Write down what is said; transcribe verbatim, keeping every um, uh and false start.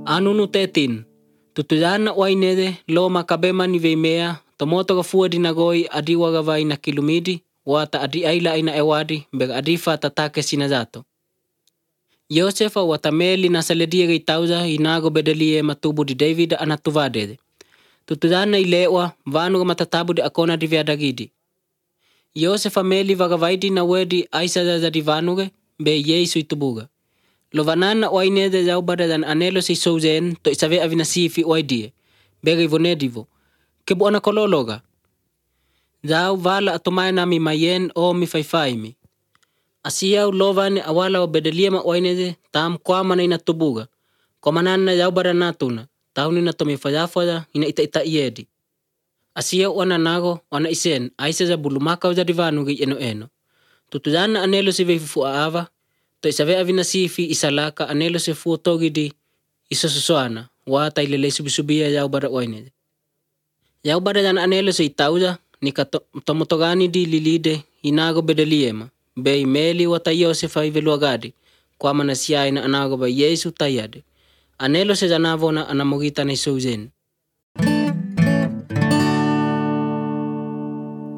Anunu tetin. Tutuyana wainede lo makabema ni veimea tomoto kafua dinagoi adi wagavai na kilumidi wata adi aila ina ewadi bega adifa tatake sinazato. Yosefa watameli na saledia gaitauza inago bedelie matubu di David anatuvadede. Tutuyana ilewa vanu matatabu di akona di viadagidi. Yosefa meli vagavaidi na wedi aisa za di vanuge be Yesu itubuga. Lovanana wainede zau bada dan anelo si souzen to isave avinasifi waidie. Bega ivonedivo. Kebu ana kolologa. Zau vala atomai na mi mayen o mi faifaimi. Asiau lovane awala o bedeliema wainede tam kwama na inatubuga. Komanana zau bada natuna. Tauni na tomi fayafaya ina ita ita iedi. Asiau wana nago wana isen aisa za bulumaka uza divanuge eno eno. Tutuyana anelo si veifufu aava. To isave avinasifi isalaka anelo se fuotogi di isososoana. Wata ilele subisubia yau bada wainede. Yau bada dan anelo se itauza nika tomotogani di lilide inago bedeliema. Bei meli wata Yosefa iveluagadi. Kwa manasiya ina anago ba Yesu tayade. Anelo se zanavona anamogita na isouzen.